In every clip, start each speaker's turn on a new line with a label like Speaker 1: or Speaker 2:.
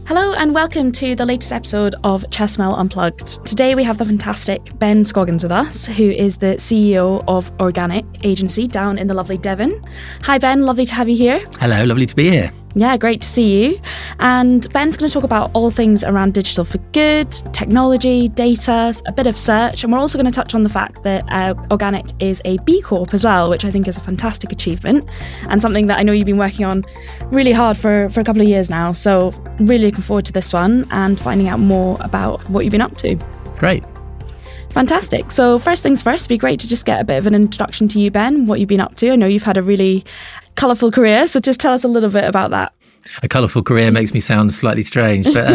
Speaker 1: Hello and welcome to the latest episode of Chessmel Unplugged. Today we have the fantastic Ben Scoggins with us, who is the CEO of Organic Agency down in the lovely Devon. Hi Ben, lovely to have you here.
Speaker 2: Hello, lovely to be here.
Speaker 1: Yeah, great to see you. And Ben's going to talk about all things around digital for good, technology, data, a bit of search, and we're also going to touch on the fact that Organic is a B Corp as well, which I think is a fantastic achievement and something that I know you've been working on really hard for a couple of years now. So really looking forward to this one and finding out more about what you've been up to.
Speaker 2: Great.
Speaker 1: Fantastic. So first things first, it'd be great to just get a bit of an introduction to you, Ben, what you've been up to. I know you've had a really colourful career, so just tell us a little bit about that.
Speaker 2: A colourful career makes me sound slightly strange, but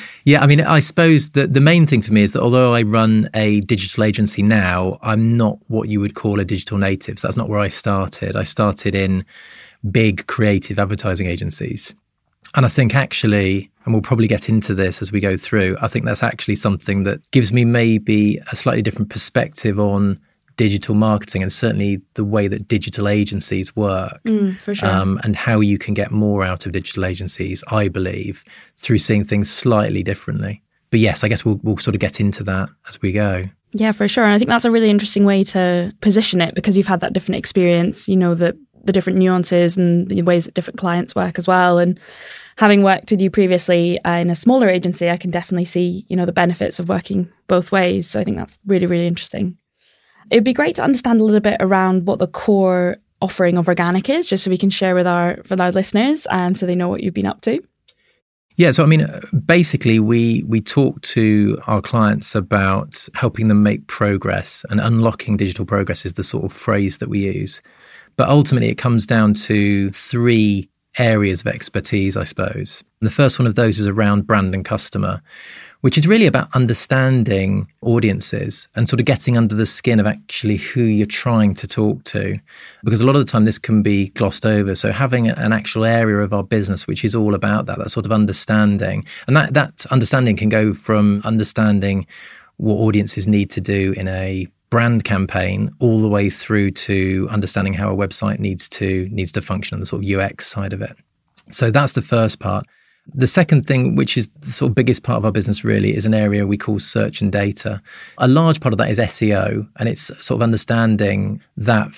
Speaker 2: I suppose that the main thing for me is that although I run a digital agency now, I'm not what you would call a digital native. So that's not where I started. I started in big creative advertising agencies. And I think actually, and we'll probably get into this as we go through, I think that's actually something that gives me maybe a slightly different perspective on digital marketing and certainly the way that digital agencies work.
Speaker 1: For sure.
Speaker 2: And how you can get more out of digital agencies, I believe, through seeing things slightly differently. But yes, I guess we'll sort of get into that as we go.
Speaker 1: Yeah, for sure. And I think that's a really interesting way to position it because you've had that different experience, you know, the different nuances and the ways that different clients work as well. And having worked with you previously in a smaller agency, I can definitely see, you know, the benefits of working both ways. So I think that's really, really interesting. It would be great to understand a little bit around what the core offering of Organic is, just so we can share with our listeners so they know what you've been up to.
Speaker 2: Yeah, so I mean, basically we talk to our clients about helping them make progress, and unlocking digital progress is the sort of phrase that we use. But ultimately it comes down to three areas of expertise, I suppose. And the first one of those is around brand and customer, which is really about understanding audiences and sort of getting under the skin of actually who you're trying to talk to. Because a lot of the time this can be glossed over. So having an actual area of our business which is all about that sort of understanding. And that understanding can go from understanding what audiences need to do in a brand campaign all the way through to understanding how a website needs to function and the sort of UX side of it. So that's the first part. The second thing, which is the sort of biggest part of our business really, is an area we call search and data. A large part of that is SEO, and it's sort of understanding that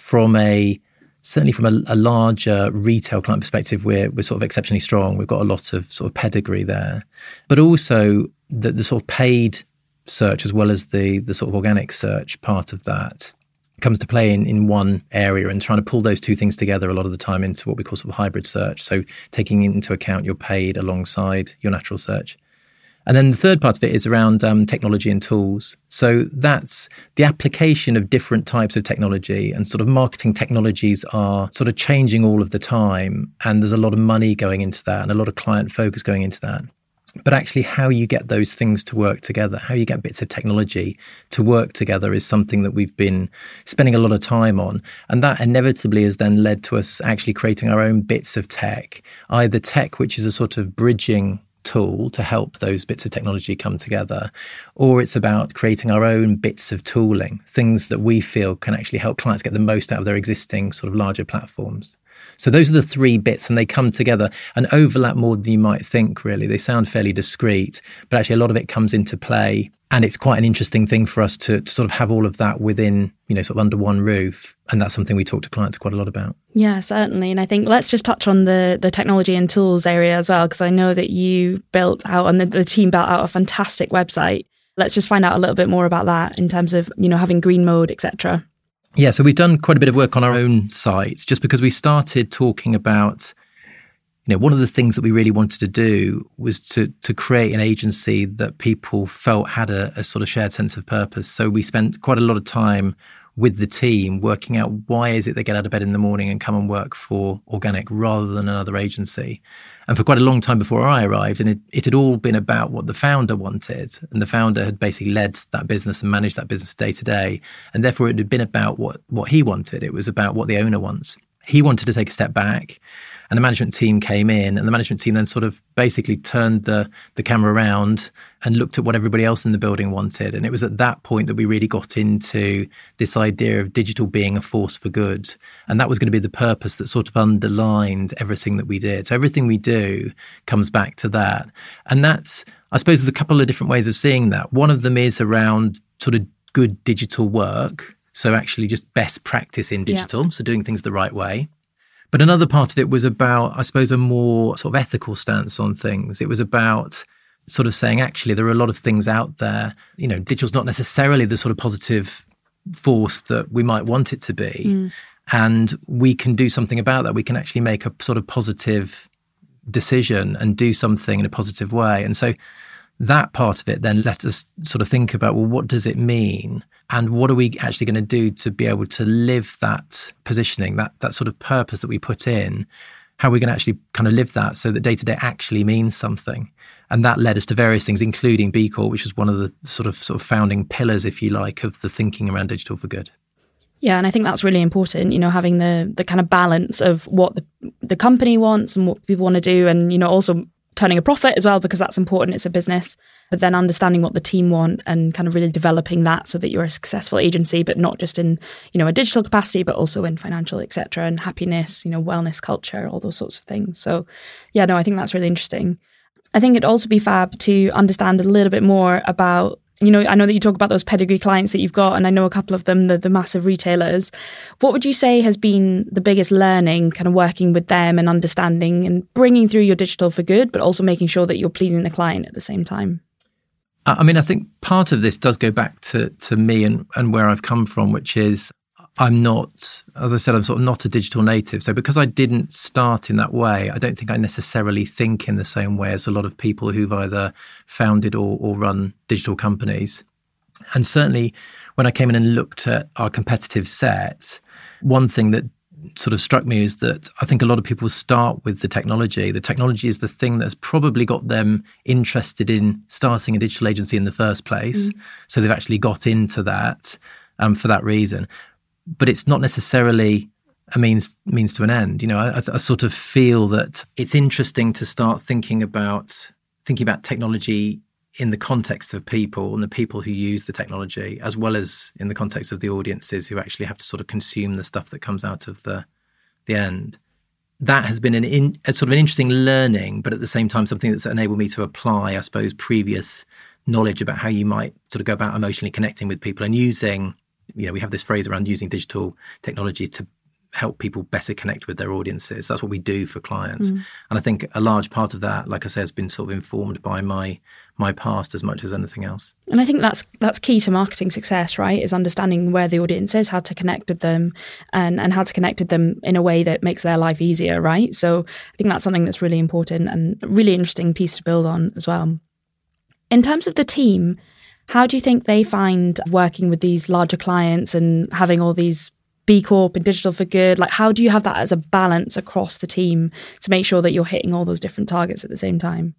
Speaker 2: certainly from a larger retail client perspective, we're sort of exceptionally strong. We've got a lot of sort of pedigree there. But also the sort of paid search as well as the sort of organic search part of that comes to play in one area, and trying to pull those two things together a lot of the time into what we call sort of hybrid search. So taking into account your paid alongside your natural search. And then the third part of it is around technology and tools. So that's the application of different types of technology, and sort of marketing technologies are sort of changing all of the time. And there's a lot of money going into that and a lot of client focus going into that. But actually how you get those things to work together, how you get bits of technology to work together is something that we've been spending a lot of time on. And that inevitably has then led to us actually creating our own bits of tech, either tech, which is a sort of bridging tool to help those bits of technology come together, or it's about creating our own bits of tooling, things that we feel can actually help clients get the most out of their existing sort of larger platforms. So those are the three bits, and they come together and overlap more than you might think, really. They sound fairly discrete, but actually a lot of it comes into play. And it's quite an interesting thing for us to sort of have all of that within, you know, sort of under one roof. And that's something we talk to clients quite a lot about.
Speaker 1: Yeah, certainly. And I think let's just touch on the technology and tools area as well, because I know that you built out, and the team built out a fantastic website. Let's just find out a little bit more about that in terms of, you know, having green mode, etc.
Speaker 2: Yeah, so we've done quite a bit of work on our own sites, just because we started talking about, you know, one of the things that we really wanted to do was to create an agency that people felt had a sort of shared sense of purpose. So we spent quite a lot of time with the team working out why is it they get out of bed in the morning and come and work for Organic rather than another agency. And for quite a long time before I arrived, and it had all been about what the founder wanted. And the founder had basically led that business and managed that business day to day. And therefore it had been about what he wanted. It was about what the owner wants. He wanted to take a step back, and the management team came in, and the management team then sort of basically turned the camera around and looked at what everybody else in the building wanted. And it was at that point that we really got into this idea of digital being a force for good. And that was going to be the purpose that sort of underlined everything that we did. So everything we do comes back to that. And that's, I suppose there's a couple of different ways of seeing that. One of them is around sort of good digital work. So actually just best practice in digital. So doing things the right way. But another part of it was about, I suppose, a more sort of ethical stance on things. It was about sort of saying, actually, there are a lot of things out there. You know, digital's not necessarily the sort of positive force that we might want it to be. And we can do something about that. We can actually make a sort of positive decision and do something in a positive way. And so that part of it then let us sort of think about, well, what does it mean? And what are we actually going to do to be able to live that positioning, that sort of purpose that we put in? How are we going to actually kind of live that so that day-to-day actually means something? And that led us to various things, including B Corp, which was one of the sort of founding pillars, if you like, of the thinking around digital for good.
Speaker 1: Yeah, and I think that's really important, you know, having the kind of balance of what the company wants and what people want to do, and, you know, also turning a profit as well, because that's important. It's a business. But then understanding what the team want and kind of really developing that so that you're a successful agency, but not just in, you know, a digital capacity, but also in financial, etc., and happiness, you know, wellness culture, all those sorts of things. So yeah, no, I think that's really interesting. I think it'd also be fab to understand a little bit more about, you know, I know that you talk about those pedigree clients that you've got, and I know a couple of them, the massive retailers. What would you say has been the biggest learning kind of working with them and understanding and bringing through your digital for good, but also making sure that you're pleasing the client at the same time?
Speaker 2: I mean, I think part of this does go back to me and where I've come from, which is I'm not, as I said, I'm sort of not a digital native. So because I didn't start in that way, I don't think I necessarily think in the same way as a lot of people who've either founded or run digital companies. And certainly when I came in and looked at our competitive set, one thing that sort of struck me is that I think a lot of people start with the technology. The technology is the thing that's probably got them interested in starting a digital agency in the first place. So they've actually got into that for that reason. But it's not necessarily a means to an end. You know, I sort of feel that it's interesting to start thinking about technology in the context of people and the people who use the technology, as well as in the context of the audiences who actually have to sort of consume the stuff that comes out of the end. That has been a sort of an interesting learning, but at the same time something that's enabled me to apply, I suppose, previous knowledge about how you might sort of go about emotionally connecting with people and using, you know, we have this phrase around using digital technology to help people better connect with their audiences. That's what we do for clients. And I think a large part of that, like I say, has been sort of informed by my past as much as anything else. And
Speaker 1: I think that's key to marketing success, right? Is understanding where the audience is, how to connect with them and how to connect with them in a way that makes their life easier, right? So I think that's something that's really important and a really interesting piece to build on as well. In terms of the team, how do you think they find working with these larger clients and having all these B Corp and digital for good? Like, how do you have that as a balance across the team to make sure that you're hitting all those different targets at the same time?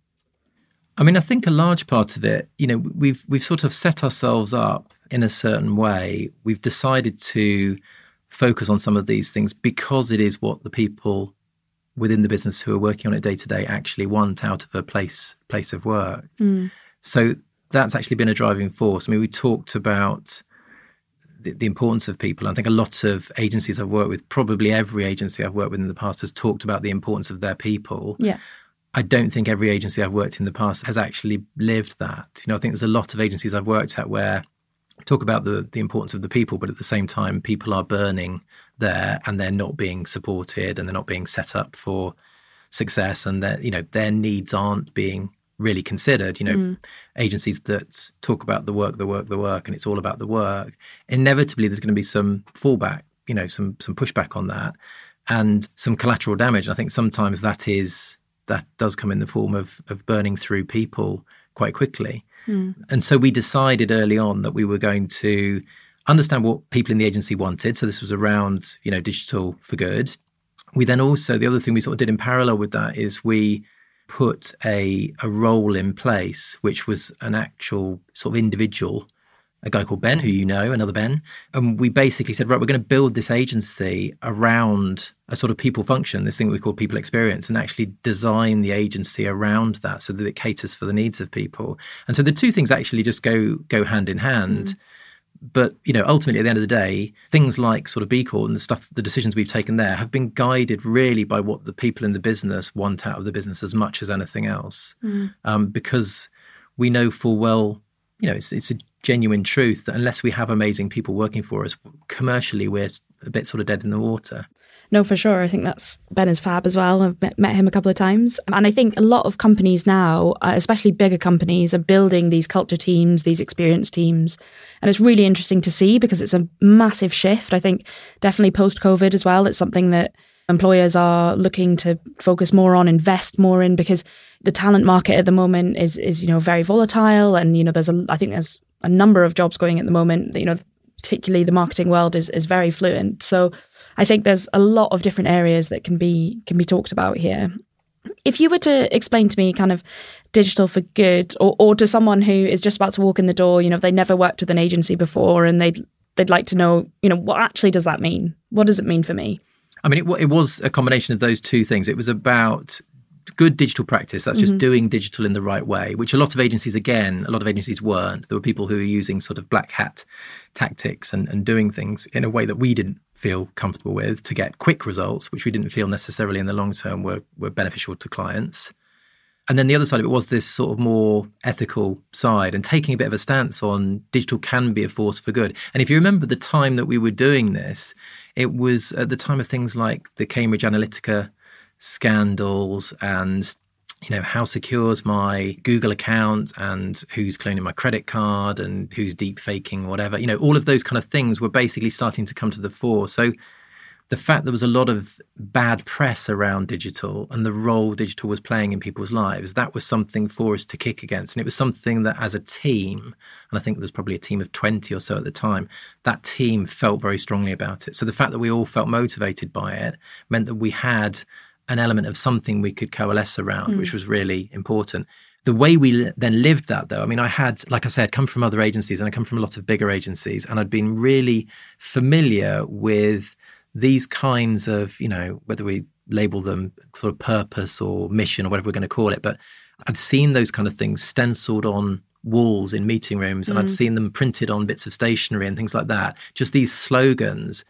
Speaker 2: I mean, I think a large part of it, you know, we've sort of set ourselves up in a certain way. We've decided to focus on some of these things because it is what the people within the business who are working on it day to day actually want out of a place of work. So that's actually been a driving force. I mean, we talked about the importance of people. I think a lot of agencies I've worked with, probably every agency I've worked with in the past, has talked about the importance of their people.
Speaker 1: Yeah.
Speaker 2: I don't think every agency I've worked in the past has actually lived that. You know, I think there's a lot of agencies I've worked at where we talk about the importance of the people, but at the same time, people are burning there and they're not being supported and they're not being set up for success, and that, you know, their needs aren't being really considered. You know, agencies that talk about the work, and it's all about the work, inevitably there's going to be some fallback, you know, some pushback on that and some collateral damage. I think sometimes that does come in the form of burning through people quite quickly. And so we decided early on that we were going to understand what people in the agency wanted. So this was around, you know, digital for good. We then also, the other thing we sort of did in parallel with that is we put a role in place, which was an actual sort of individual a guy called Ben, who you know, another Ben. And we basically said, right, we're going to build this agency around a sort of people function, this thing we call people experience, and actually design the agency around that so that it caters for the needs of people. And so the two things actually just go hand in hand. But, ultimately at the end of the day, things like sort of B Corp and the decisions we've taken there have been guided really by what the people in the business want out of the business as much as anything else. Because we know full well, it's a genuine truth that unless we have amazing people working for us, commercially, we're a bit sort of dead in the water.
Speaker 1: No, for sure. I think Ben is fab as well. I've met him a couple of times. And I think a lot of companies now, especially bigger companies, are building these culture teams, these experience teams. And it's really interesting to see because it's a massive shift. I think definitely post-COVID as well, it's something that employers are looking to focus more on, invest more in, because the talent market at the moment is very volatile. And, I think there's a number of jobs going at the moment, particularly the marketing world is very fluent. So I think there's a lot of different areas that can be talked about here. If you were to explain to me kind of digital for good, or to someone who is just about to walk in the door, they never worked with an agency before and they'd like to know, what actually does that mean? What does it mean for me?
Speaker 2: I mean, it was a combination of those two things. It was about good digital practice. That's just doing digital in the right way, which a lot of agencies weren't. There were people who were using sort of black hat tactics and doing things in a way that we didn't feel comfortable with to get quick results, which we didn't feel necessarily in the long term were beneficial to clients. And then the other side of it was this sort of more ethical side and taking a bit of a stance on digital can be a force for good. And if you remember the time that we were doing this, it was at the time of things like the Cambridge Analytica scandals and, how secure's my Google account and who's cloning my credit card and who's deep faking whatever. All of those kind of things were basically starting to come to the fore. So the fact there was a lot of bad press around digital and the role digital was playing in people's lives, that was something for us to kick against. And it was something that as a team, and I think there was probably a team of 20 or so at the time, that team felt very strongly about it. So the fact that we all felt motivated by it meant that we had an element of something we could coalesce around, which was really important. The way we then lived that, though, I mean, I had, like I said, come from other agencies and I come from a lot of bigger agencies, and I'd been really familiar with these kinds of, whether we label them sort of purpose or mission or whatever we're going to call it, but I'd seen those kind of things stenciled on walls in meeting rooms and I'd seen them printed on bits of stationery and things like that. Just these slogans.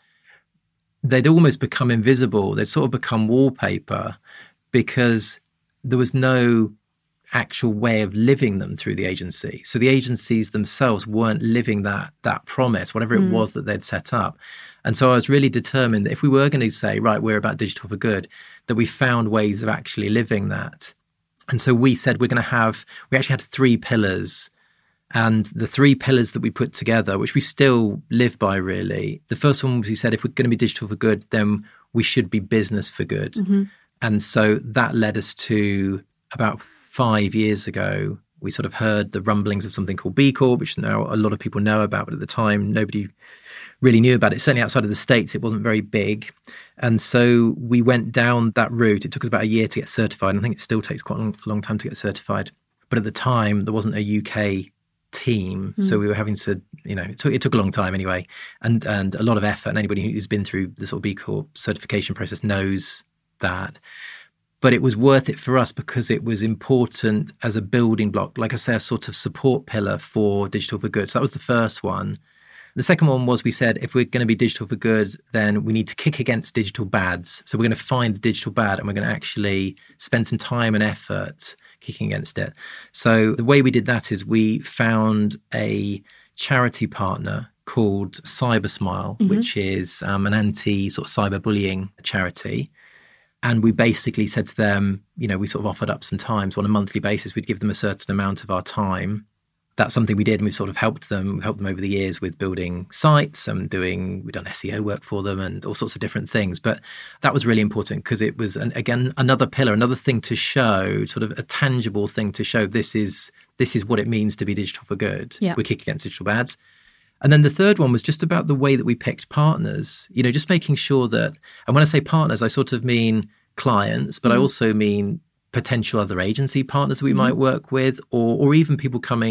Speaker 2: They'd almost become invisible. They'd sort of become wallpaper because there was no actual way of living them through the agency. So the agencies themselves weren't living that promise, whatever it was that they'd set up. And so I was really determined that if we were going to say, right, we're about digital for good, that we found ways of actually living that. And so we said we actually had 3 pillars. And the 3 pillars that we put together, which we still live by really, the first one was we said if we're going to be digital for good, then we should be business for good. And so that led us to about 5 years ago, we sort of heard the rumblings of something called B Corp, which now a lot of people know about, but at the time nobody really knew about it. Certainly outside of the States, it wasn't very big. And so we went down that route. It took us about a year to get certified. And I think it still takes quite a long time to get certified. But at the time, there wasn't a UK team. So we were having to, it took a long time anyway. And a lot of effort. And anybody who's been through the sort of B Corp certification process knows that. But it was worth it for us because it was important as a building block, like I say, a sort of support pillar for digital for good. So that was the first one. The second one was we said, if we're going to be digital for good, then we need to kick against digital bads. So we're going to find the digital bad and we're going to actually spend some time and effort kicking against it. So the way we did that is we found a charity partner called Cybersmile, which is an anti-sort of cyberbullying charity. And we basically said to them, we sort of offered up some time. So on a monthly basis, we'd give them a certain amount of our time. That's something we did, and we sort of helped them over the years with building sites and we've done SEO work for them and all sorts of different things. But that was really important because it was, again, another pillar, another thing to show, sort of a tangible thing to show this is what it means to be digital for good. Yeah. We kick against digital bads. And then the third one was just about the way that we picked partners, just making sure that, and when I say partners, I sort of mean clients, but I also mean potential other agency partners that we might work with, or even people coming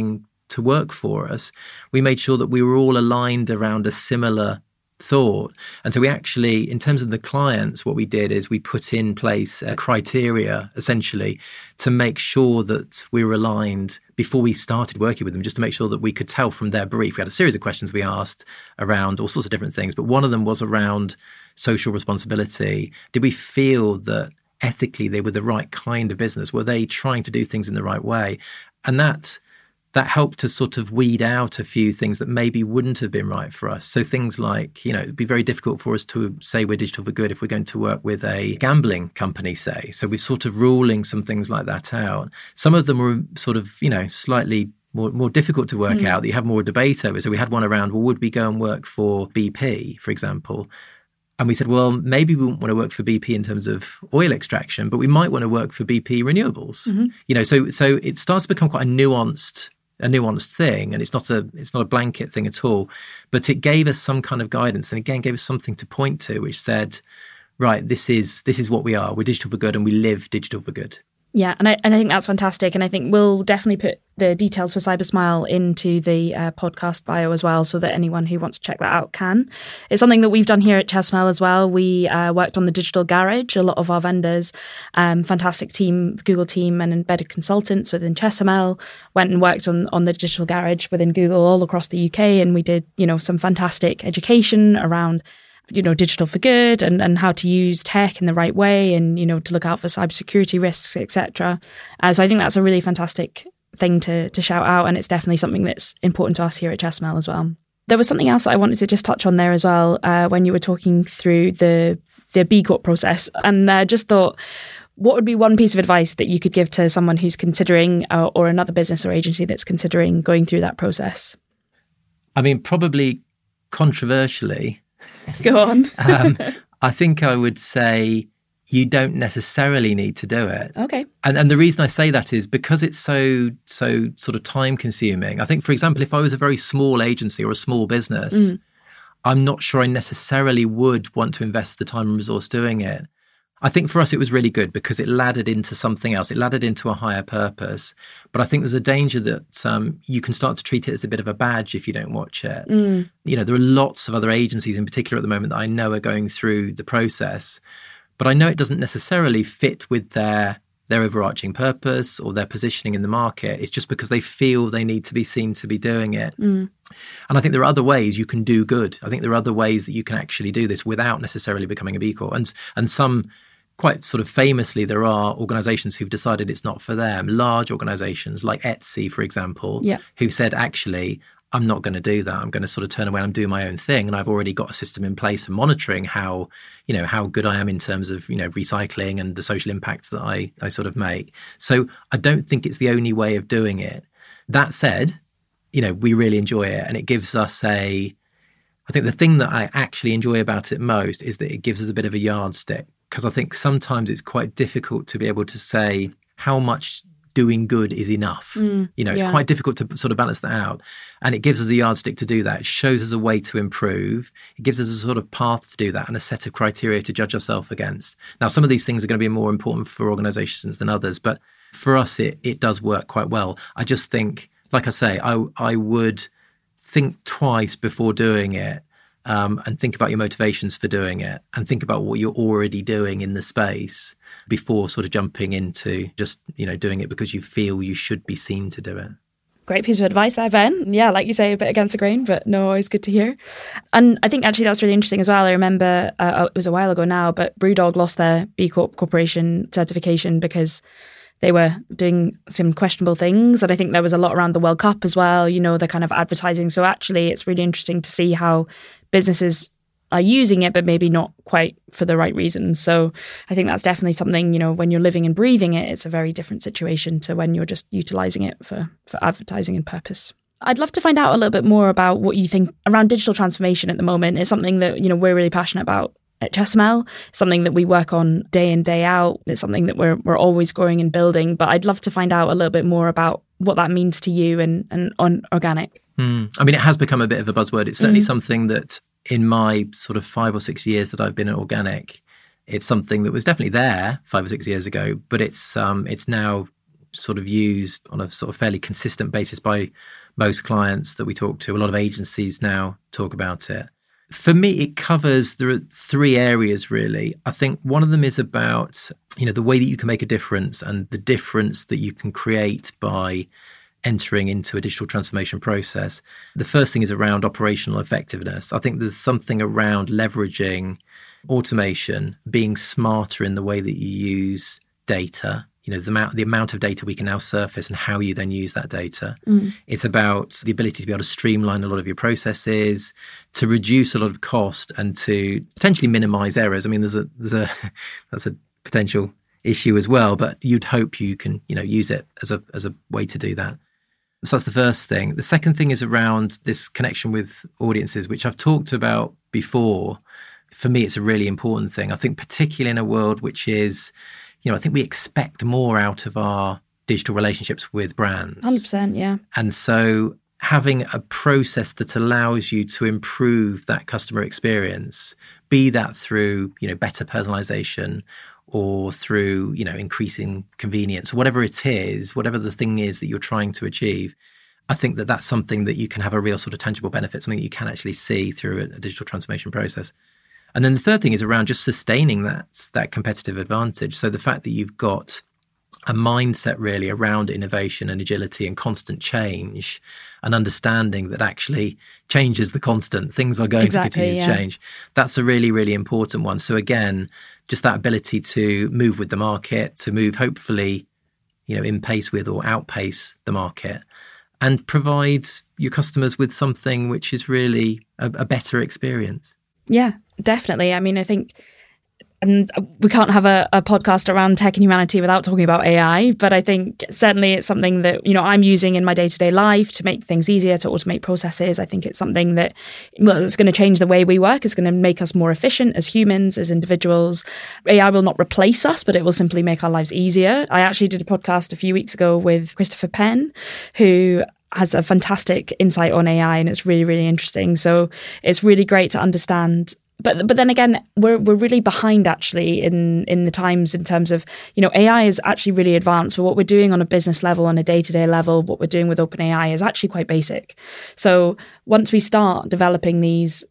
Speaker 2: to work for us, we made sure that we were all aligned around a similar thought. And so we actually, in terms of the clients, what we did is we put in place a criteria, essentially, to make sure that we were aligned before we started working with them, just to make sure that we could tell from their brief. We had a series of questions we asked around all sorts of different things, but one of them was around social responsibility. Did we feel that ethically they were the right kind of business? Were they trying to do things in the right way? And that helped to sort of weed out a few things that maybe wouldn't have been right for us. So things like, it'd be very difficult for us to say we're digital for good if we're going to work with a gambling company, say. So we're sort of ruling some things like that out. Some of them were sort of, slightly more difficult to work out, that you have more debate over. So we had one around, well, would we go and work for BP, for example? And we said, well, maybe we wouldn't want to work for BP in terms of oil extraction, but we might want to work for BP Renewables. So it starts to become quite a nuanced thing, and it's not a blanket thing at all, but it gave us some kind of guidance, and again gave us something to point to, which said, right, this is what we are. We're digital for good, and we live digital for good.
Speaker 1: Yeah, and I think that's fantastic, and I think we'll definitely put the details for Cybersmile into the podcast bio as well, so that anyone who wants to check that out can. It's something that we've done here at Chesmel as well. We worked on the digital garage. A lot of our vendors, fantastic team, Google team, and embedded consultants within Chesmel went and worked on the digital garage within Google all across the UK, and we did some fantastic education around digital for good and how to use tech in the right way, and to look out for cybersecurity risks, etc. So I think that's a really fantastic thing to shout out, and it's definitely something that's important to us here at Chesmel as well. There was something else that I wanted to just touch on there as well when you were talking through the B Corp process, and just thought, what would be one piece of advice that you could give to someone who's considering, or another business or agency that's considering going through that process?
Speaker 2: I mean, probably controversially,
Speaker 1: go on.
Speaker 2: I think I would say you don't necessarily need to do it.
Speaker 1: Okay.
Speaker 2: And the reason I say that is because it's so sort of time consuming. I think, for example, if I was a very small agency or a small business, I'm not sure I necessarily would want to invest the time and resource doing it. I think for us, it was really good because it laddered into something else. It laddered into a higher purpose. But I think there's a danger that you can start to treat it as a bit of a badge if you don't watch it. There are lots of other agencies in particular at the moment that I know are going through the process. But I know it doesn't necessarily fit with their overarching purpose or their positioning in the market. It's just because they feel they need to be seen to be doing it. And I think there are other ways you can do good. I think there are other ways that you can actually do this without necessarily becoming a B Corp. And some... Quite sort of famously, there are organizations who've decided it's not for them. Large organizations like Etsy, for example, who said, actually, I'm not going to do that. I'm going to sort of turn away and I'm doing my own thing. And I've already got a system in place for monitoring how good I am in terms of, recycling and the social impacts that I sort of make. So I don't think it's the only way of doing it. That said, we really enjoy it. And it gives us I think the thing that I actually enjoy about it most is that it gives us a bit of a yardstick. Because I think sometimes it's quite difficult to be able to say how much doing good is enough. It's quite difficult to sort of balance that out. And it gives us a yardstick to do that. It shows us a way to improve. It gives us a sort of path to do that and a set of criteria to judge ourselves against. Now, some of these things are going to be more important for organizations than others. But for us, it does work quite well. I just think, like I say, I would think twice before doing it. And think about your motivations for doing it and think about what you're already doing in the space before sort of jumping into just, doing it because you feel you should be seen to do it.
Speaker 1: Great piece of advice there, Ben. Yeah, like you say, a bit against the grain, but no, always good to hear. And I think actually that's really interesting as well. I remember it was a while ago now, but Brewdog lost their B Corp corporation certification because they were doing some questionable things. And I think there was a lot around the World Cup as well, the kind of advertising. So actually, it's really interesting to see how businesses are using it, but maybe not quite for the right reasons. So I think that's definitely something, when you're living and breathing it, it's a very different situation to when you're just utilising it for advertising and purpose. I'd love to find out a little bit more about what you think around digital transformation at the moment. It's something that, we're really passionate about at Chesmel, something that we work on day in, day out. It's something that we're always growing and building. But I'd love to find out a little bit more about what that means to you and on organic.
Speaker 2: I mean, it has become a bit of a buzzword. It's certainly something that in my sort of 5 or 6 years that I've been at Organic, it's something that was definitely there 5 or 6 years ago, but it's now sort of used on a sort of fairly consistent basis by most clients that we talk to. A lot of agencies now talk about it. For me, it covers, there are three areas really. I think one of them is about, the way that you can make a difference and the difference that you can create by entering into a digital transformation process. The first thing is around operational effectiveness. I think there's something around leveraging automation, being smarter in the way that you use data. The amount of data we can now surface and how you then use that data. It's about the ability to be able to streamline a lot of your processes, to reduce a lot of cost, and to potentially minimize errors. I mean, there's a that's a potential issue as well, but you'd hope you can use it as a way to do that. So that's the first thing. The second thing is around this connection with audiences, which I've talked about before. For me, it's a really important thing. I think particularly in a world which is, I think we expect more out of our digital relationships with brands.
Speaker 1: 100%, yeah.
Speaker 2: And so having a process that allows you to improve that customer experience, be that through, better personalization or through, increasing convenience, whatever it is, whatever the thing is that you're trying to achieve, I think that that's something that you can have a real sort of tangible benefit, something that you can actually see through a digital transformation process. And then the third thing is around just sustaining that competitive advantage. So the fact that you've got a mindset really around innovation and agility and constant change, and understanding that actually change is the constant. Things are going to continue to change. That's a really, really important one. So again, just that ability to move with the market, to move hopefully, in pace with or outpace the market, and provide your customers with something which is really a better experience.
Speaker 1: Yeah, definitely. I mean, I think, and we can't have a podcast around tech and humanity without talking about AI, but I think certainly it's something that, I'm using in my day-to-day life to make things easier, to automate processes. I think it's something that, it's going to change the way we work. It's going to make us more efficient as humans, as individuals. AI will not replace us, but it will simply make our lives easier. I actually did a podcast a few weeks ago with Christopher Penn, who has a fantastic insight on AI, and it's really, really interesting. So it's really great to understand. But then again, we're really behind actually in the times in terms of, AI is actually really advanced. But what we're doing on a business level, on a day-to-day level, what we're doing with OpenAI is actually quite basic. So once we start developing these,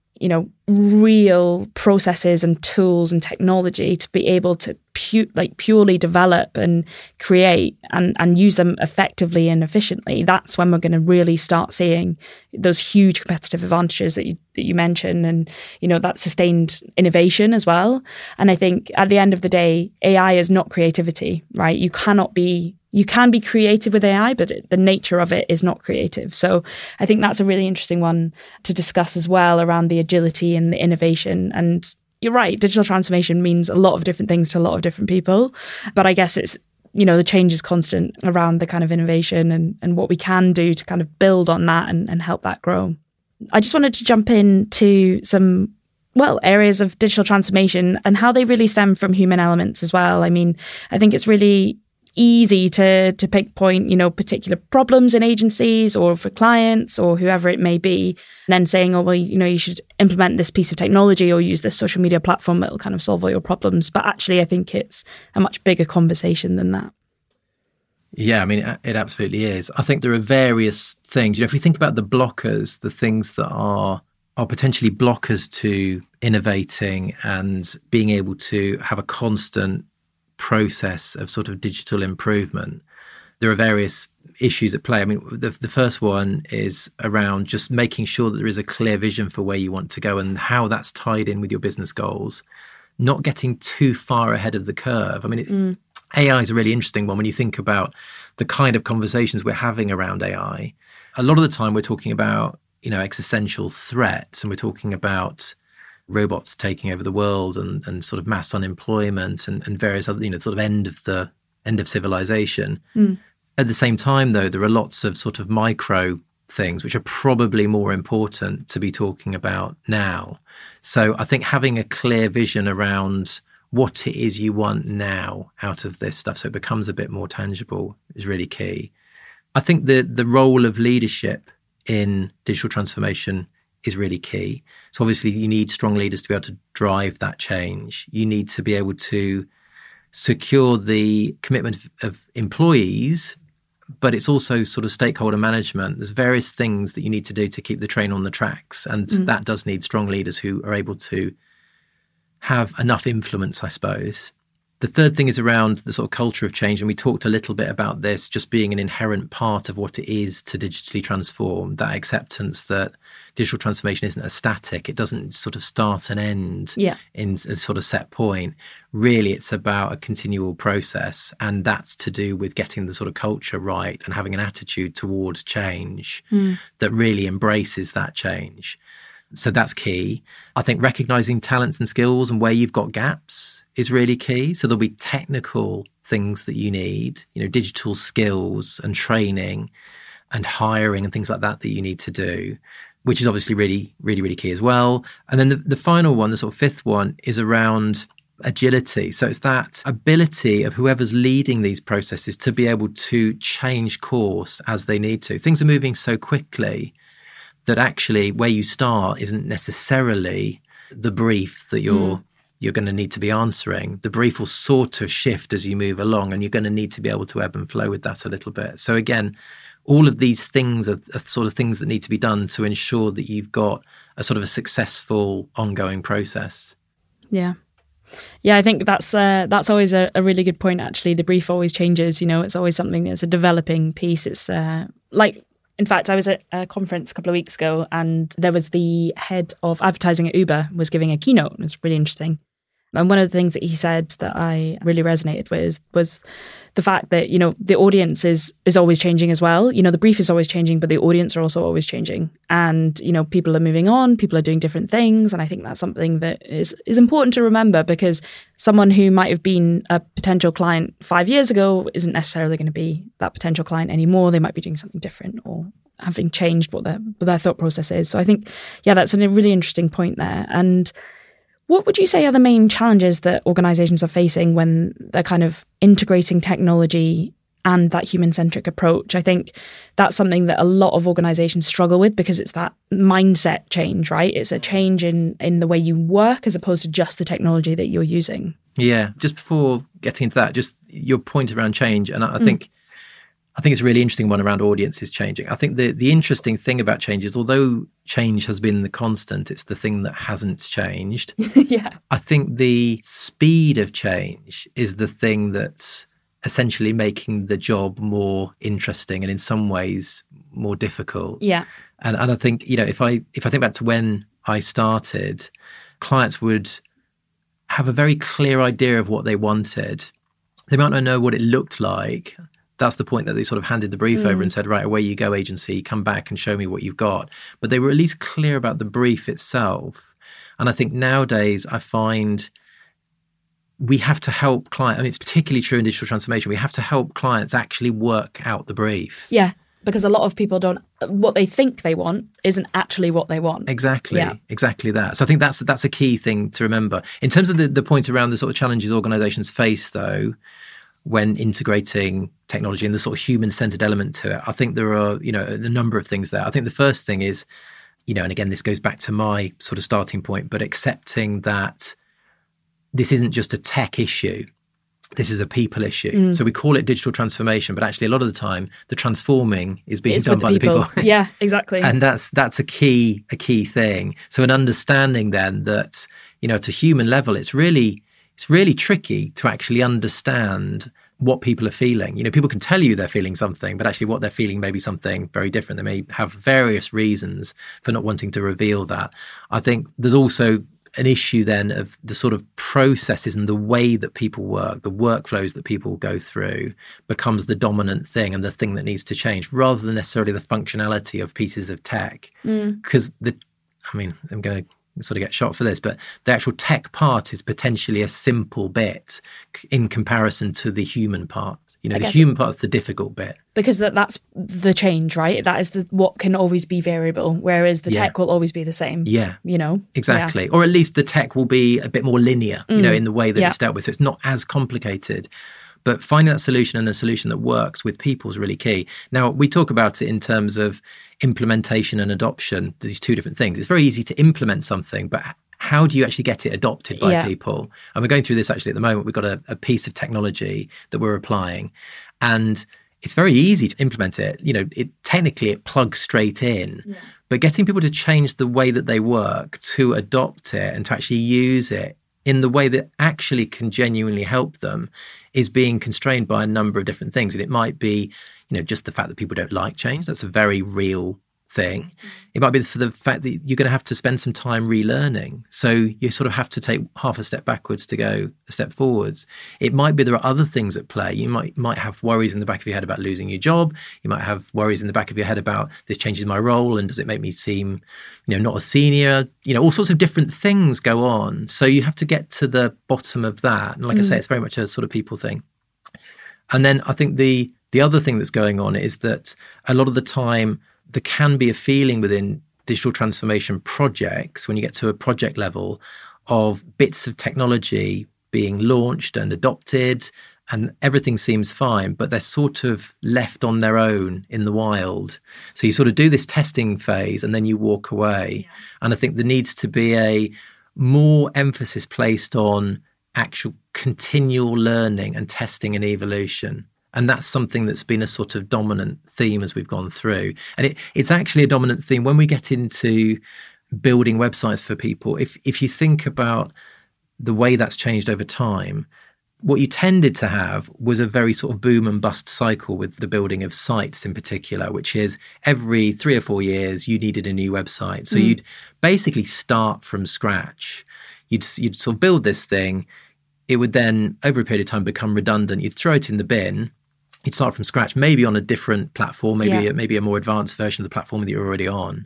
Speaker 1: real processes and tools and technology to be able to purely develop and create and use them effectively and efficiently, that's when we're going to really start seeing those huge competitive advantages that you mentioned, and that sustained innovation as well. And I think at the end of the day, AI is not creativity, right? You can be creative with AI, but the nature of it is not creative. So I think that's a really interesting one to discuss as well, around the agility and the innovation. And you're right, digital transformation means a lot of different things to a lot of different people. But I guess it's, the change is constant around the kind of innovation and what we can do to kind of build on that and help that grow. I just wanted to jump into some areas of digital transformation and how they really stem from human elements as well. I mean, I think it's really easy to pinpoint, particular problems in agencies or for clients or whoever it may be, and then saying, you should implement this piece of technology or use this social media platform that will kind of solve all your problems. But actually, I think it's a much bigger conversation than that.
Speaker 2: Yeah, I mean, it absolutely is. I think there are various things. If we think about the blockers, the things that are potentially blockers to innovating and being able to have a constant process of sort of digital improvement, there are various issues at play. I mean, the first one is around just making sure that there is a clear vision for where you want to go and how that's tied in with your business goals, not getting too far ahead of the curve. I mean, AI is a really interesting one when you think about the kind of conversations we're having around AI. A lot of the time we're talking about, existential threats, and we're talking about robots taking over the world and sort of mass unemployment and various other, sort of end of civilization. At the same time, though, there are lots of sort of micro things which are probably more important to be talking about now. So I think having a clear vision around what it is you want now out of this stuff, so it becomes a bit more tangible, is really key. I think the role of leadership in digital transformation is really key. So obviously you need strong leaders to be able to drive that change. You need to be able to secure the commitment of employees, but it's also sort of stakeholder management. There's various things that you need to do to keep the train on the tracks. And that does need strong leaders who are able to have enough influence, I suppose. The third thing is around the sort of culture of change. And we talked a little bit about this just being an inherent part of what it is to digitally transform, that acceptance that digital transformation isn't a static. It doesn't sort of start and end in a sort of set point. Really, it's about a continual process. And that's to do with getting the sort of culture right and having an attitude towards change that really embraces that change. So that's key. I think recognizing talents and skills and where you've got gaps is really key. So there'll be technical things that you need, digital skills and training and hiring and things like that you need to do, which is obviously really, really, really key as well. And then the final one, the sort of fifth one, is around agility. So it's that ability of whoever's leading these processes to be able to change course as they need to. Things are moving so quickly that actually where you start isn't necessarily the brief that you're going to need to be answering. The brief will sort of shift as you move along, and you're going to need to be able to ebb and flow with that a little bit. So again, all of these things are sort of things that need to be done to ensure that you've got a sort of a successful ongoing process.
Speaker 1: Yeah. Yeah, I think that's always a really good point, actually. The brief always changes, it's always something that's a developing piece. It's in fact, I was at a conference a couple of weeks ago, and there was the head of advertising at Uber was giving a keynote. It was really interesting. And one of the things that he said that I really resonated with was the fact that, the audience is always changing as well. The brief is always changing, but the audience are also always changing. And, people are moving on, people are doing different things. And I think that's something that is important to remember, because someone who might have been a potential client 5 years ago isn't necessarily going to be that potential client anymore. They might be doing something different or having changed what their thought process is. So I think, that's a really interesting point there. And what would you say are the main challenges that organizations are facing when they're kind of integrating technology and that human-centric approach? I think that's something that a lot of organizations struggle with, because it's that mindset change, right? It's a change in the way you work as opposed to just the technology that you're using. Yeah.
Speaker 2: Just before getting into that, just your point around change. And I think it's a really interesting one around audiences changing. I think the interesting thing about change is, although change has been the constant, it's the thing that hasn't changed.
Speaker 1: Yeah.
Speaker 2: I think the speed of change is the thing that's essentially making the job more interesting and in some ways more difficult.
Speaker 1: Yeah.
Speaker 2: And I think, if I think back to when I started, clients would have a very clear idea of what they wanted. They might not know what it looked like. That's the point that they sort of handed the brief over and said, right, away you go, agency, come back and show me what you've got. But they were at least clear about the brief itself. And I think nowadays I find we have to help clients. It's particularly true in digital transformation. We have to help clients actually work out the brief.
Speaker 1: Yeah, because a lot of people what they think they want isn't actually what they want.
Speaker 2: Exactly. Yeah. Exactly that. So I think that's a key thing to remember. In terms of the point around the sort of challenges organizations face, though, when integrating technology and the sort of human-centered element to it, I think there are, a number of things there. I think the first thing is, and again, this goes back to my sort of starting point, but accepting that this isn't just a tech issue. This is a people issue. So we call it digital transformation, but actually a lot of the time the transforming is being done by the people.
Speaker 1: Yeah, exactly.
Speaker 2: And that's a key thing. So an understanding then that, at a human level, it's really tricky to actually understand what people are feeling. People can tell you they're feeling something, but actually what they're feeling may be something very different. They may have various reasons for not wanting to reveal that. I think there's also an issue then of the sort of processes and the way that people work, the workflows that people go through becomes the dominant thing and the thing that needs to change, rather than necessarily the functionality of pieces of tech. Because I'm going to sort of get shot for this, but the actual tech part is potentially a simple bit in comparison to the human part. The human part's the difficult bit.
Speaker 1: Because that's the change, right? That is what can always be variable, whereas the tech will always be the same.
Speaker 2: Yeah. Exactly. Yeah. Or at least the tech will be a bit more linear, in the way that it's dealt with. So it's not as complicated. But finding that solution and a solution that works with people is really key. Now, we talk about it in terms of implementation and adoption, these two different things. It's very easy to implement something, but how do you actually get it adopted by
Speaker 1: Yeah.
Speaker 2: people? And we're going through this actually at the moment. We've got a piece of technology that we're applying, and it's very easy to implement it. Technically it plugs straight in, but getting people to change the way that they work, to adopt it and to actually use it in the way that actually can genuinely help them is being constrained by a number of different things. And it might be, just the fact that people don't like change. That's a very real thing. It might be for the fact that you're going to have to spend some time relearning. So you sort of have to take half a step backwards to go a step forwards. It might be there are other things at play. You might have worries in the back of your head about losing your job. You might have worries in the back of your head about this changes my role and does it make me seem, not a senior? All sorts of different things go on. So you have to get to the bottom of that. And like I say, it's very much a sort of people thing. And then I think the other thing that's going on is that a lot of the time, there can be a feeling within digital transformation projects, when you get to a project level, of bits of technology being launched and adopted and everything seems fine, but they're sort of left on their own in the wild. So you sort of do this testing phase and then you walk away. Yeah. And I think there needs to be a more emphasis placed on actual continual learning and testing and evolution. And that's something that's been a sort of dominant theme as we've gone through. And it's actually a dominant theme when we get into building websites for people. If you think about the way that's changed over time, what you tended to have was a very sort of boom and bust cycle with the building of sites in particular, which is every 3 or 4 years, you needed a new website. So you'd basically start from scratch. You'd sort of build this thing. It would then, over a period of time, become redundant. You'd throw it in the bin. You'd start from scratch, maybe on a different platform, maybe a more advanced version of the platform that you're already on.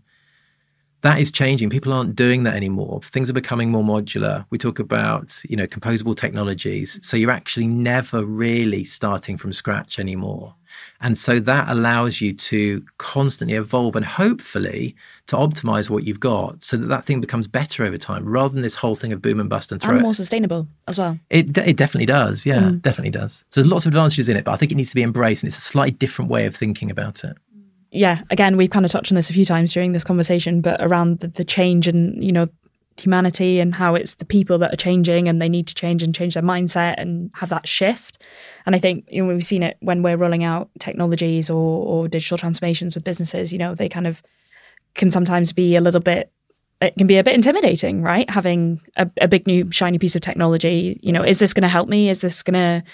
Speaker 2: That is changing. People aren't doing that anymore. Things are becoming more modular. We talk about, composable technologies. So you're actually never really starting from scratch anymore. And so that allows you to constantly evolve and hopefully to optimize what you've got so that thing becomes better over time rather than this whole thing of boom and bust and throw.
Speaker 1: And more sustainable as well.
Speaker 2: It definitely does. Yeah, definitely does. So there's lots of advantages in it, but I think it needs to be embraced and it's a slightly different way of thinking about it.
Speaker 1: Yeah, again, we've kind of touched on this a few times during this conversation, but around the change and, humanity and how it's the people that are changing and they need to change and change their mindset and have that shift. And I think we've seen it when we're rolling out technologies or digital transformations with businesses, they kind of can sometimes be it can be a bit intimidating, right? Having a big new shiny piece of technology, is this going to help me? Is this going to,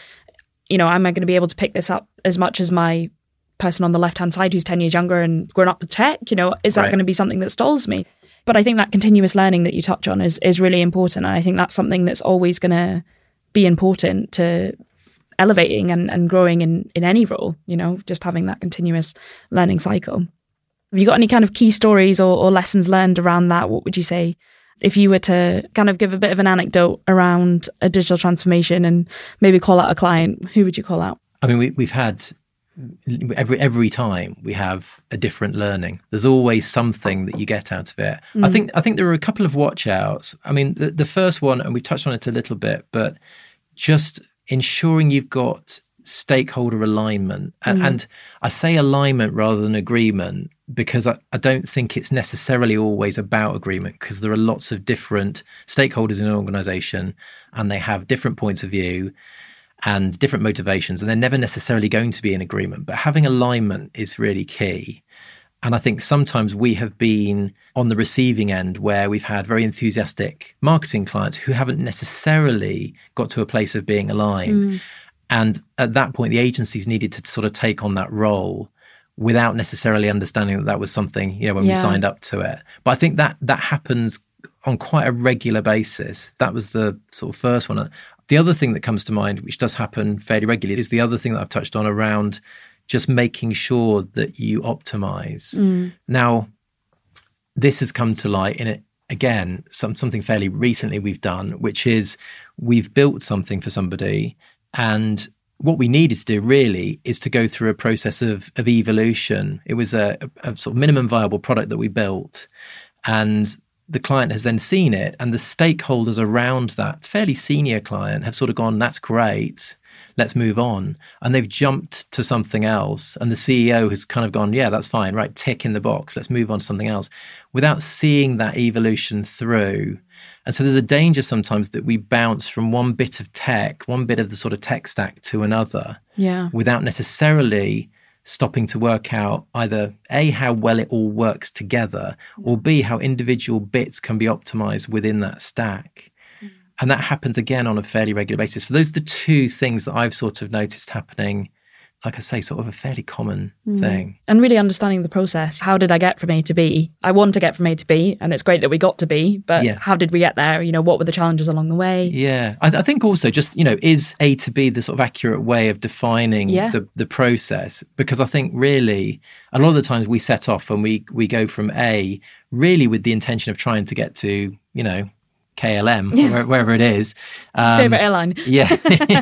Speaker 1: am I going to be able to pick this up as much as my person on the left-hand side who's 10 years younger and grown up with tech? Is that going to be something that stalls me? But I think that continuous learning that you touch on is really important. And I think that's something that's always going to be important to elevating and growing in any role, just having that continuous learning cycle. Have you got any kind of key stories or lessons learned around that? What would you say if you were to kind of give a bit of an anecdote around a digital transformation and maybe call out a client? Who would you call out?
Speaker 2: I mean, we've had every time we have a different learning. There's always something that you get out of it. I think there are a couple of watch outs. I mean, the first one, and we touched on it a little bit, but just ensuring you've got stakeholder alignment. And I say alignment rather than agreement because I don't think it's necessarily always about agreement, because there are lots of different stakeholders in an organization and they have different points of view and different motivations, and they're never necessarily going to be in agreement. But having alignment is really key. And I think sometimes we have been on the receiving end where we've had very enthusiastic marketing clients who haven't necessarily got to a place of being aligned. And at that point, the agencies needed to sort of take on that role without necessarily understanding that was something, when we signed up to it. But I think that happens on quite a regular basis. That was the sort of first one. The other thing that comes to mind, which does happen fairly regularly, is the other thing that I've touched on around just making sure that you optimize. Now, this has come to light in it again, something fairly recently we've done, which is we've built something for somebody, and what we needed to do really is to go through a process of evolution. It was a sort of minimum viable product that we built, and the client has then seen it, and the stakeholders around that fairly senior client have sort of gone, that's great, let's move on. And they've jumped to something else. And the CEO has kind of gone, yeah, that's fine, right, tick in the box, let's move on to something else, without seeing that evolution through. And so there's a danger sometimes that we bounce from one bit of tech, one bit of the sort of tech stack to another without necessarily stopping to work out either A, how well it all works together, or B, how individual bits can be optimized within that stack. And that happens again on a fairly regular basis. So those are the two things that I've sort of noticed happening, like I say, sort of a fairly common thing.
Speaker 1: And really understanding the process. How did I get from A to B? I want to get from A to B, and it's great that we got to B, but how did we get there? You know, what were the challenges along the way?
Speaker 2: Yeah. I think also just, you know, is A to B the sort of accurate way of defining the process? Because I think really a lot of the times we set off and we go from A really with the intention of trying to get to, you know, KLM, wherever it is.
Speaker 1: Favorite airline.
Speaker 2: Yeah.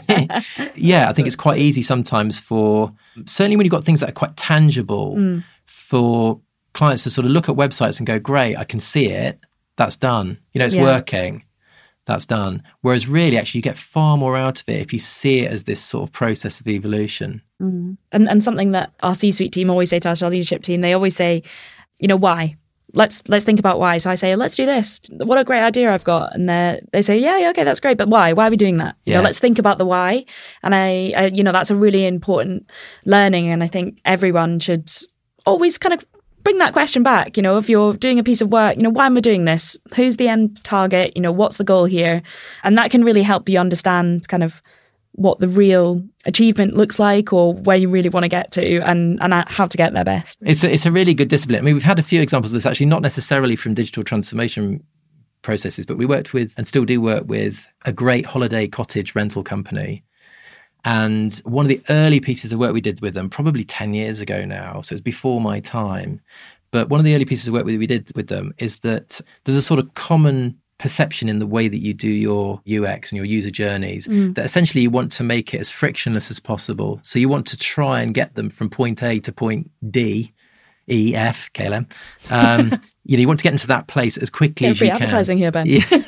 Speaker 2: I think it's quite easy sometimes for, certainly when you've got things that are quite tangible, for clients to sort of look at websites and go, great, I can see it, that's done. You know, it's working, that's done. Whereas really, actually, you get far more out of it if you see it as this sort of process of evolution.
Speaker 1: And something that our C-suite team always say to our leadership team, they always say, you know, why? Let's think about why. So I say, let's do this. What a great idea I've got. And they say, yeah, okay, that's great. But why? Why are we doing that? You know, let's think about the why. And I, you know, that's a really important learning. And I think everyone should always kind of bring that question back. You know, if you're doing a piece of work, you know, why am I doing this? Who's the end target? You know, what's the goal here? And that can really help you understand kind of what the real achievement looks like, or where you really want to get to, and how to get there best.
Speaker 2: It's a really good discipline. I mean, we've had a few examples of this, actually, not necessarily from digital transformation processes, but we worked with, and still do work with, a great holiday cottage rental company. And one of the early pieces of work we did with them, probably 10 years ago now, so it's before my time, but one of the early pieces of work we did with them is that there's a sort of common perception in the way that you do your UX and your user journeys, that essentially you want to make it as frictionless as possible. So you want to try and get them from point A to point D, E, F, KLM. You know, you want to get into that place as quickly as you can.
Speaker 1: Free advertising here, Ben.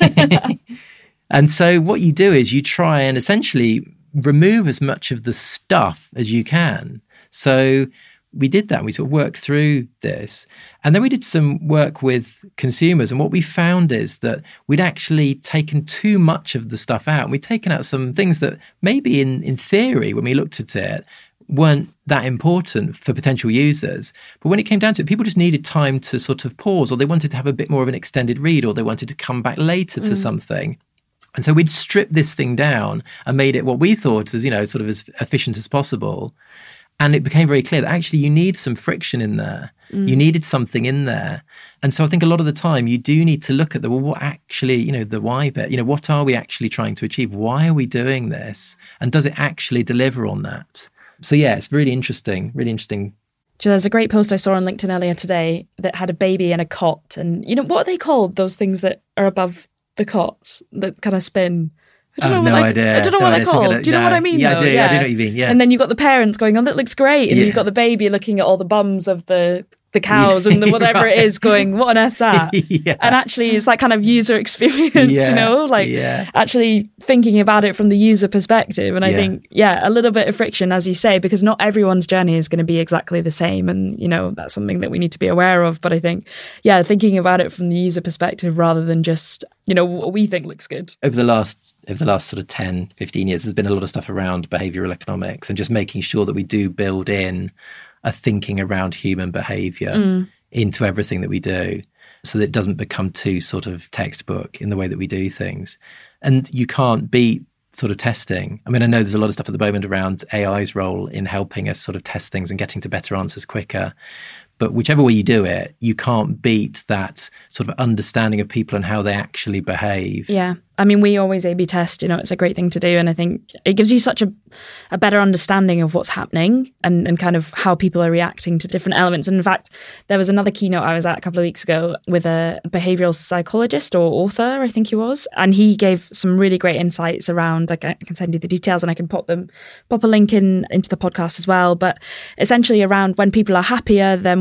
Speaker 2: And so what you do is you try and essentially remove as much of the stuff as you can. So we did that. We sort of worked through this. And then we did some work with consumers. And what we found is that we'd actually taken too much of the stuff out. And we'd taken out some things that maybe in theory, when we looked at it, weren't that important for potential users. But when it came down to it, people just needed time to sort of pause, or they wanted to have a bit more of an extended read, or they wanted to come back later to something. And so we'd stripped this thing down and made it what we thought was, you know, sort of as efficient as possible. And it became very clear that actually you need some friction in there. You needed something in there. And so I think a lot of the time you do need to look at what actually, you know, the why bit, you know, what are we actually trying to achieve? Why are we doing this? And does it actually deliver on that? So yeah, it's really interesting, really interesting.
Speaker 1: So there's a great post I saw on LinkedIn earlier today that had a baby in a cot. And, you know, what are they called? Those things that are above the cots that kind of spin. I don't know what they're called. Do you know what I mean?
Speaker 2: Yeah,
Speaker 1: though?
Speaker 2: I do. I do know what you mean. Yeah.
Speaker 1: And then you've got the parents going, "Oh, that looks great," and then you've got the baby looking at all the bums of the cows and the whatever it is, going, "What on earth's that?" And actually, it's that kind of user experience, you know, like actually thinking about it from the user perspective. And I think, a little bit of friction, as you say, because not everyone's journey is going to be exactly the same, and you know that's something that we need to be aware of. But I think, thinking about it from the user perspective rather than just, you know, what we think looks good.
Speaker 2: Over the last sort of 10, 15 years, there's been a lot of stuff around behavioral economics and just making sure that we do build in a thinking around human behavior into everything that we do, so that it doesn't become too sort of textbook in the way that we do things. And you can't beat sort of testing. I mean, I know there's a lot of stuff at the moment around AI's role in helping us sort of test things and getting to better answers quicker. But whichever way you do it, you can't beat that sort of understanding of people and how they actually behave.
Speaker 1: Yeah. I mean, we always A/B test, you know, it's a great thing to do. And I think it gives you such a better understanding of what's happening and kind of how people are reacting to different elements. And in fact, there was another keynote I was at a couple of weeks ago with a behavioral psychologist or author, I think he was. And he gave some really great insights around, like I can send you the details and I can pop a link into the podcast as well. But essentially around when people are happier, they're more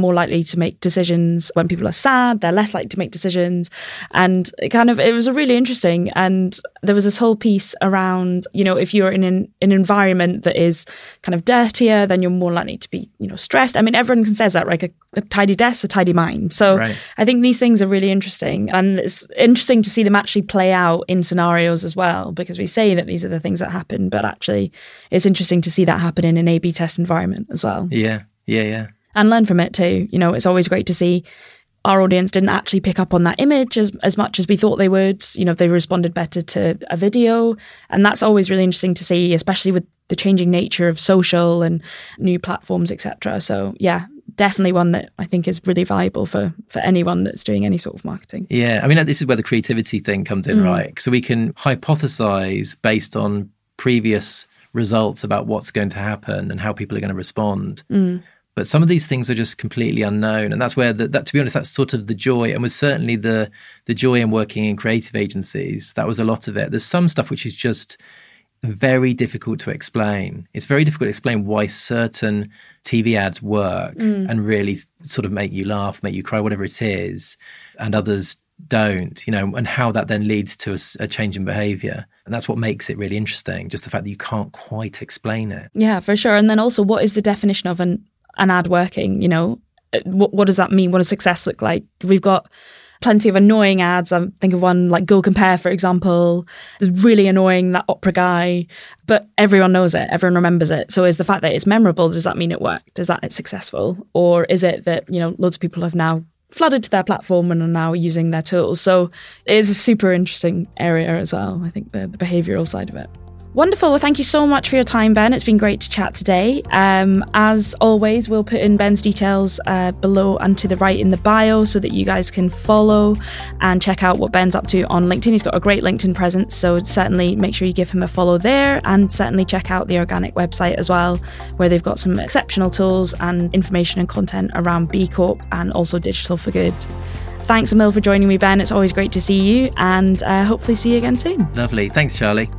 Speaker 1: more likely to make decisions when people are sad. They're less likely to make decisions. And it was a really interesting. And there was this whole piece around, if you're in an environment that is kind of dirtier, then you're more likely to be, stressed. I mean, everyone can say that, right? A tidy desk, a tidy mind. So right. I think these things are really interesting. And it's interesting to see them actually play out in scenarios as well, because we say that these are the things that happen, but actually it's interesting to see that happen in an A/B test environment as well.
Speaker 2: Yeah.
Speaker 1: And learn from it too. It's always great to see our audience didn't actually pick up on that image as much as we thought they would. They responded better to a video. And that's always really interesting to see, especially with the changing nature of social and new platforms, etc. So yeah, definitely one that I think is really valuable for anyone that's doing any sort of marketing.
Speaker 2: Yeah, I mean, this is where the creativity thing comes in, right? So we can hypothesize based on previous results about what's going to happen and how people are going to respond. But some of these things are just completely unknown. And that's where, that to be honest, that's sort of the joy, and was certainly the joy in working in creative agencies. That was a lot of it. There's some stuff which is just very difficult to explain. It's very difficult to explain why certain TV ads work and really sort of make you laugh, make you cry, whatever it is, and others don't, and how that then leads to a change in behavior. And that's what makes it really interesting, just the fact that you can't quite explain it.
Speaker 1: Yeah, for sure. And then also, what is the definition of an ad working? What does that mean? What does success look like? We've got plenty of annoying ads. I think of one like Go Compare, for example. It's really annoying, that opera guy, but everyone knows it. Everyone remembers it. So is the fact that it's memorable, does that mean it worked? Does that it's successful? Or is it that, loads of people have now flooded to their platform and are now using their tools? So it is a super interesting area as well, I think, the behavioural side of it. Wonderful. Well, thank you so much for your time, Ben. It's been great to chat today. As always, we'll put in Ben's details below and to the right in the bio so that you guys can follow and check out what Ben's up to on LinkedIn. He's got a great LinkedIn presence, so certainly make sure you give him a follow there, and certainly check out the Organic website as well, where they've got some exceptional tools and information and content around B Corp and also digital for good. Thanks a mil for joining me, Ben. It's always great to see you, and hopefully see you again soon.
Speaker 2: Lovely. Thanks, Charlie.